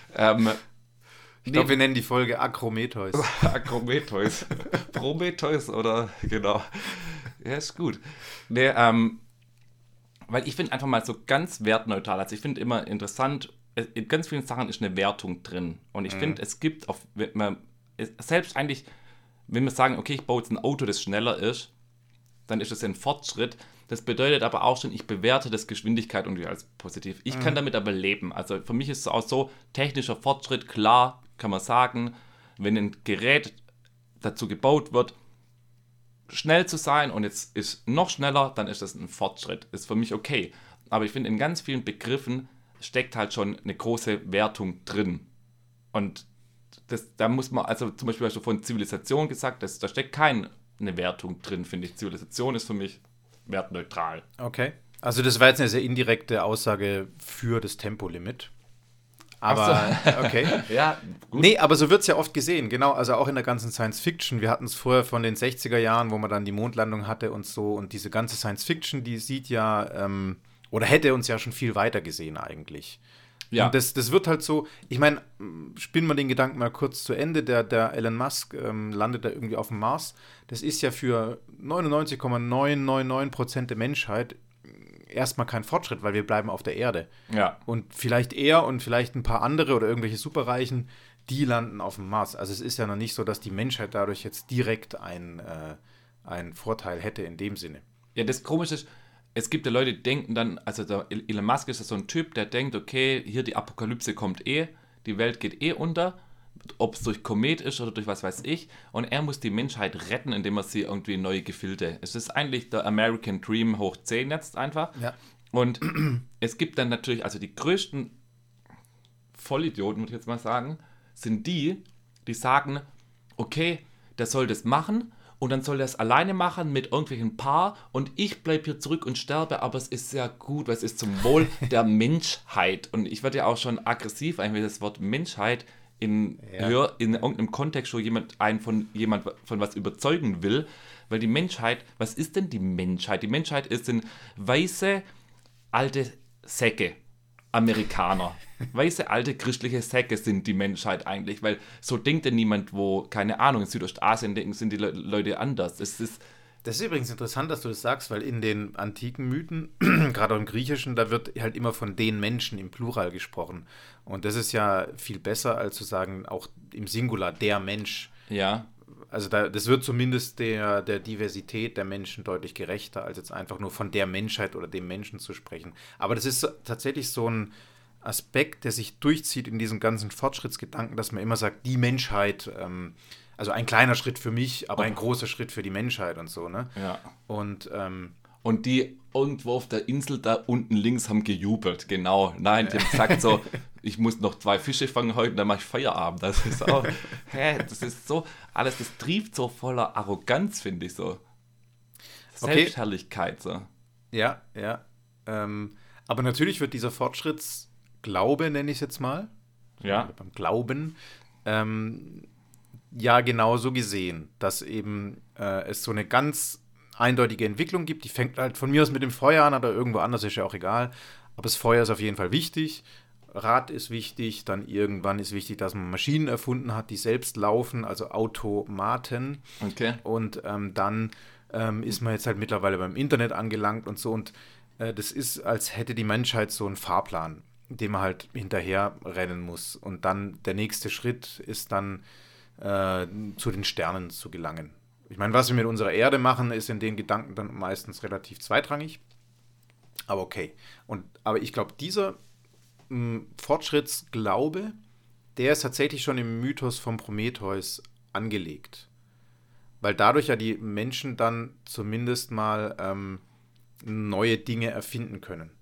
S2: Ich glaube, wir nennen die Folge Akrometheus.
S3: Akrometheus. Prometheus oder, genau. Ja, ist gut. Nee, weil ich finde einfach mal so ganz wertneutral, also ich finde immer interessant, in ganz vielen Sachen ist eine Wertung drin. Und ich finde, es gibt, selbst eigentlich, wenn wir sagen, okay, ich baue jetzt ein Auto, das schneller ist, dann ist das ein Fortschritt. Das bedeutet aber auch schon, ich bewerte das Geschwindigkeit irgendwie als positiv. Ich kann damit aber leben. Also für mich ist es auch so, technischer Fortschritt, klar, kann man sagen, wenn ein Gerät dazu gebaut wird, schnell zu sein und jetzt ist noch schneller, dann ist das ein Fortschritt. Ist für mich okay. Aber ich finde, in ganz vielen Begriffen steckt halt schon eine große Wertung drin. Und da muss man, also zum Beispiel hast du von Zivilisation gesagt, da steckt keine Wertung drin, finde ich. Zivilisation ist für mich wertneutral.
S2: Okay. Also das war jetzt eine sehr indirekte Aussage für das Tempolimit. Aber, okay.
S3: Ja, gut.
S2: Nee, aber so wird es ja oft gesehen, genau, also auch in der ganzen Science-Fiction. Wir hatten es vorher von den 60er Jahren, wo man dann die Mondlandung hatte und so. Und diese ganze Science-Fiction, die sieht ja, oder hätte uns ja schon viel weiter gesehen eigentlich.
S3: Ja.
S2: Und das wird halt so, ich meine, spinnen wir den Gedanken mal kurz zu Ende, der Elon Musk landet da irgendwie auf dem Mars. Das ist ja für 99,999% der Menschheit erstmal kein Fortschritt, weil wir bleiben auf der Erde.
S3: Ja.
S2: Und vielleicht er und vielleicht ein paar andere oder irgendwelche Superreichen, die landen auf dem Mars. Also es ist ja noch nicht so, dass die Menschheit dadurch jetzt direkt einen Vorteil hätte in dem Sinne.
S3: Ja, das Komische ist, es gibt ja Leute, die denken dann, also der Elon Musk ist ja so ein Typ, der denkt, okay, hier die Apokalypse kommt die Welt geht unter, ob es durch Komet ist oder durch was weiß ich, und er muss die Menschheit retten, indem er sie irgendwie in neue Gefilde. Es ist eigentlich der American Dream hoch 10 jetzt einfach.
S2: Ja.
S3: Und es gibt dann natürlich, also die größten Vollidioten, würde ich jetzt mal sagen, sind die sagen, okay, der soll das machen und dann soll er es alleine machen mit irgendwelchen Paar und ich bleibe hier zurück und sterbe, aber es ist sehr gut, weil es ist zum Wohl der Menschheit. Und ich werde ja auch schon aggressiv, eigentlich das Wort Menschheit in irgendeinem Kontext, wo jemand von was überzeugen will, weil die Menschheit, was ist denn die Menschheit? Die Menschheit sind weiße, alte Säcke, Amerikaner. Weiße, alte, christliche Säcke sind die Menschheit eigentlich, weil so denkt ja niemand, wo, keine Ahnung, in Südostasien denken, sind die Leute anders.
S2: Das ist übrigens interessant, dass du das sagst, weil in den antiken Mythen, gerade auch im Griechischen, da wird halt immer von den Menschen im Plural gesprochen. Und das ist ja viel besser, als zu sagen, auch im Singular, der Mensch.
S3: Ja.
S2: Also das wird zumindest der Diversität der Menschen deutlich gerechter, als jetzt einfach nur von der Menschheit oder dem Menschen zu sprechen. Aber das ist tatsächlich so ein Aspekt, der sich durchzieht in diesem ganzen Fortschrittsgedanken, dass man immer sagt, die Menschheit, also ein kleiner Schritt für mich, aber ein großer Schritt für die Menschheit und so, ne?
S3: Ja.
S2: Und
S3: die irgendwo auf der Insel da unten links haben gejubelt, genau. Nein, die haben gesagt so, ich muss noch 2 Fische fangen heute, dann mache ich Feierabend. Das ist auch, das ist so, alles, das trieft so voller Arroganz, finde ich so. Selbstherrlichkeit, so.
S2: Ja. Aber natürlich wird dieser Fortschrittsglaube, nenne ich es jetzt mal, beim Glauben, ja genau so gesehen, dass eben es so eine ganz eindeutige Entwicklung gibt. Die fängt halt von mir aus mit dem Feuer an oder irgendwo anders, ist ja auch egal. Aber das Feuer ist auf jeden Fall wichtig. Rad ist wichtig, dann irgendwann ist wichtig, dass man Maschinen erfunden hat, die selbst laufen, also Automaten.
S3: Okay.
S2: Und dann ist man jetzt halt mittlerweile beim Internet angelangt und so. Und das ist, als hätte die Menschheit so einen Fahrplan, dem man halt hinterher rennen muss. Und dann der nächste Schritt ist dann zu den Sternen zu gelangen. Ich meine, was wir mit unserer Erde machen, ist in den Gedanken dann meistens relativ zweitrangig. Aber okay. Aber ich glaube, dieser Fortschrittsglaube, der ist tatsächlich schon im Mythos vom Prometheus angelegt. Weil dadurch ja die Menschen dann zumindest mal neue Dinge erfinden können.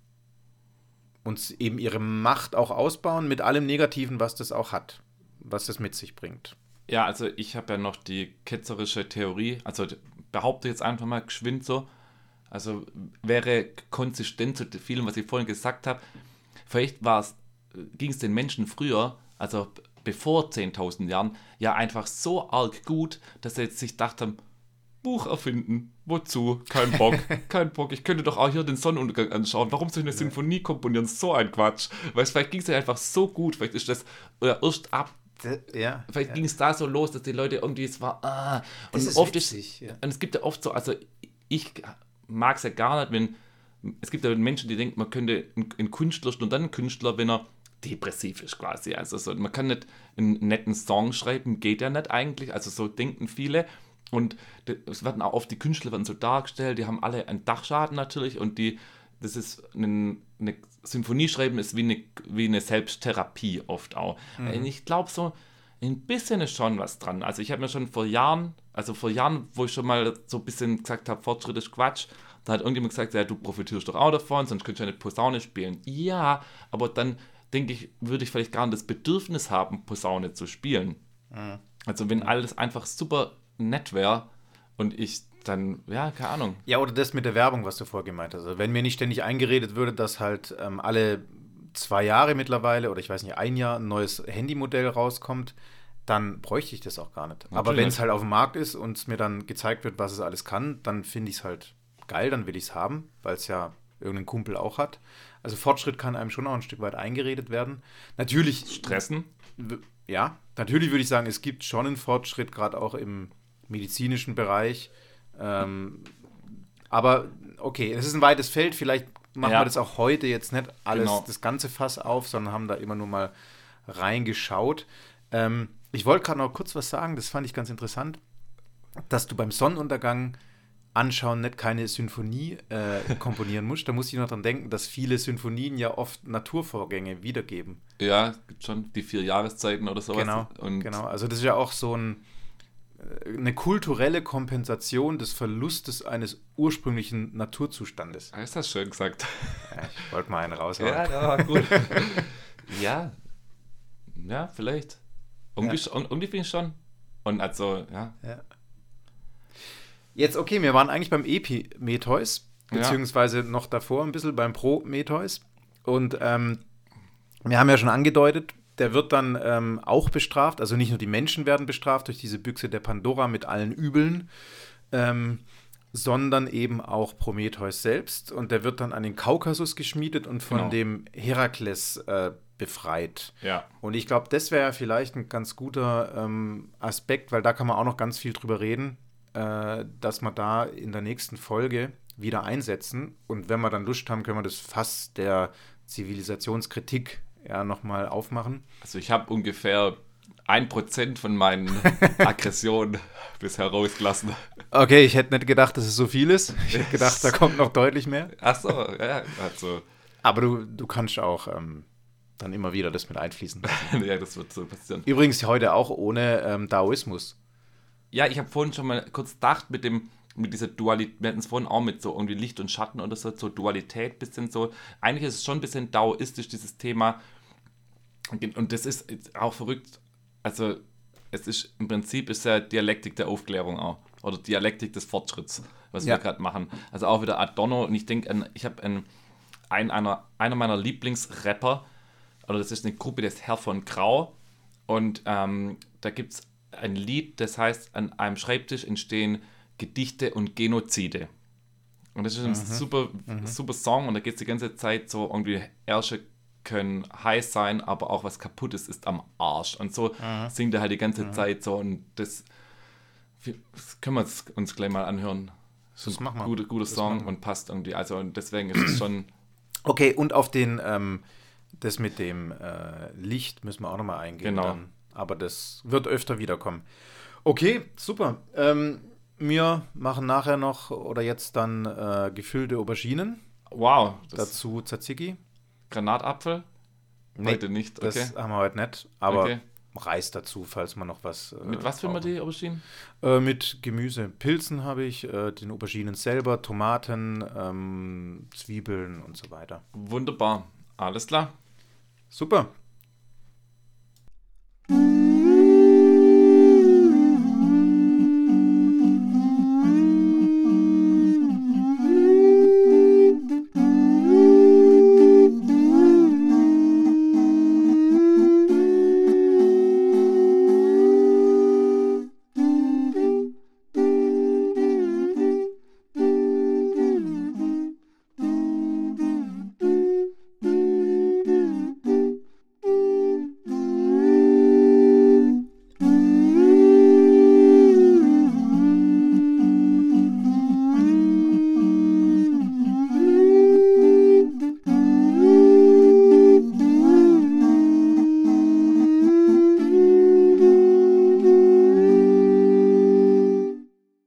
S2: Und eben ihre Macht auch ausbauen mit allem Negativen, was das auch hat. Was das mit sich bringt.
S3: Ja, also ich habe ja noch die ketzerische Theorie, also behaupte jetzt einfach mal geschwind so, also wäre konsistent zu vielem, was ich vorhin gesagt habe, vielleicht ging es den Menschen früher, also bevor 10.000 Jahren, ja einfach so arg gut, dass sie jetzt sich dachten, Buch erfinden, wozu? Kein Bock, kein Bock. Ich könnte doch auch hier den Sonnenuntergang anschauen. Warum soll ich eine Sinfonie komponieren? So ein Quatsch. Weißt, vielleicht ging es ja einfach so gut, vielleicht ist das erst ab. Vielleicht ging es da so los, dass die Leute irgendwie, es war, und
S2: ist
S3: oft
S2: witzig,
S3: ist, und es gibt ja oft so, also ich mag es ja gar nicht, wenn, es gibt ja Menschen, die denken, man könnte einen Künstler und dann einen Künstler, wenn er depressiv ist quasi, also so, man kann nicht einen netten Song schreiben, geht ja nicht eigentlich, also so denken viele und es werden auch oft, die Künstler werden so dargestellt, die haben alle einen Dachschaden natürlich und das ist eine Sinfonie schreiben ist wie eine Selbsttherapie oft auch. Ich glaube so, ein bisschen ist schon was dran. Also ich habe mir schon vor Jahren, wo ich schon mal so ein bisschen gesagt habe, Fortschritt ist Quatsch, da hat irgendjemand gesagt, ja, du profitierst doch auch davon, sonst könntest du ja nicht Posaune spielen. Ja, aber dann denke ich, würde ich vielleicht gar nicht das Bedürfnis haben, Posaune zu spielen. Also wenn alles einfach super nett wäre und ich dann, ja, keine Ahnung.
S2: Ja, oder das mit der Werbung, was du vorher gemeint hast. Also wenn mir nicht ständig eingeredet würde, dass halt alle 2 Jahre mittlerweile oder ich weiß nicht, 1 Jahr ein neues Handymodell rauskommt, dann bräuchte ich das auch gar nicht.
S3: Natürlich.
S2: Aber wenn es halt auf dem Markt ist und es mir dann gezeigt wird, was es alles kann, dann finde ich es halt geil, dann will ich es haben, weil es ja irgendein Kumpel auch hat. Also Fortschritt kann einem schon auch ein Stück weit eingeredet werden. Natürlich.
S3: Stressen?
S2: Ja, natürlich würde ich sagen, es gibt schon einen Fortschritt, gerade auch im medizinischen Bereich. Aber okay, es ist ein weites Feld, vielleicht machen wir das auch heute jetzt nicht alles, das ganze Fass auf, sondern haben da immer nur mal reingeschaut. Ich wollte gerade noch kurz was sagen, das fand ich ganz interessant, dass du beim Sonnenuntergang anschauen nicht keine Sinfonie komponieren musst. Da muss ich noch dran denken, dass viele Sinfonien ja oft Naturvorgänge wiedergeben.
S3: Ja, es gibt schon die 4 Jahreszeiten oder sowas.
S2: Genau. Also das ist ja auch so eine kulturelle Kompensation des Verlustes eines ursprünglichen Naturzustandes.
S3: Ist das schön gesagt.
S2: Ja, ich wollte mal einen raushauen.
S3: Ja, das war gut. Ja, vielleicht. Irgendwie finde ich schon. Und also, ja.
S2: Jetzt, okay, wir waren eigentlich beim Epimetheus, beziehungsweise noch davor ein bisschen beim Prometheus. Und wir haben ja schon angedeutet, der wird dann auch bestraft, also nicht nur die Menschen werden bestraft durch diese Büchse der Pandora mit allen Übeln, sondern eben auch Prometheus selbst. Und der wird dann an den Kaukasus geschmiedet und von dem Herakles befreit.
S3: Ja.
S2: Und ich glaube, das wäre ja vielleicht ein ganz guter Aspekt, weil da kann man auch noch ganz viel drüber reden, dass wir da in der nächsten Folge wieder einsetzen. Und wenn wir dann Lust haben, können wir das Fass der Zivilisationskritik nochmal aufmachen.
S3: Also ich habe ungefähr 1% von meinen Aggressionen bisher rausgelassen.
S2: Okay, ich hätte nicht gedacht, dass es so viel ist. Ich hätte gedacht, da kommt noch deutlich mehr.
S3: Ach so, ja, also.
S2: Aber du kannst auch dann immer wieder das mit einfließen.
S3: Ja, das wird so passieren.
S2: Übrigens heute auch ohne Daoismus.
S3: Ja, ich habe vorhin schon mal kurz gedacht mit dieser Dualität, wir hatten es vorhin auch mit so irgendwie Licht und Schatten oder so Dualität, bisschen so. Eigentlich ist es schon ein bisschen daoistisch, dieses Thema. Und das ist auch verrückt. Also, es ist im Prinzip ist ja Dialektik der Aufklärung auch. Oder Dialektik des Fortschritts, was wir gerade machen. Also auch wieder Adorno. Und ich denke, ich habe einer meiner Lieblingsrapper, oder das ist eine Gruppe, das Herr von Grau. Und da gibt es ein Lied, das heißt, an einem Schreibtisch entstehen Gedichte und Genozide. Und das ist ein super Song und da geht es die ganze Zeit so irgendwie, Ärsche können heiß sein, aber auch was Kaputtes ist am Arsch. Und so singt er halt die ganze Zeit so und das können wir uns gleich mal anhören. Das ist ein guter Song und passt irgendwie. Also und deswegen ist es schon...
S2: Okay, und auf den, das mit dem Licht müssen wir auch nochmal eingehen.
S3: Genau.
S2: Dann. Aber das wird öfter wiederkommen. Okay, super. Wir machen nachher noch oder jetzt dann gefüllte Auberginen.
S3: Wow.
S2: Dazu Tzatziki.
S3: Granatapfel?
S2: Nee,
S3: heute nicht, okay.
S2: Das haben wir heute nicht. Aber Reis dazu, falls man noch was...
S3: mit was füllen wir die Auberginen?
S2: Mit Gemüse. Pilzen habe ich, den Auberginen selber, Tomaten, Zwiebeln und so weiter.
S3: Wunderbar. Alles klar.
S2: Super.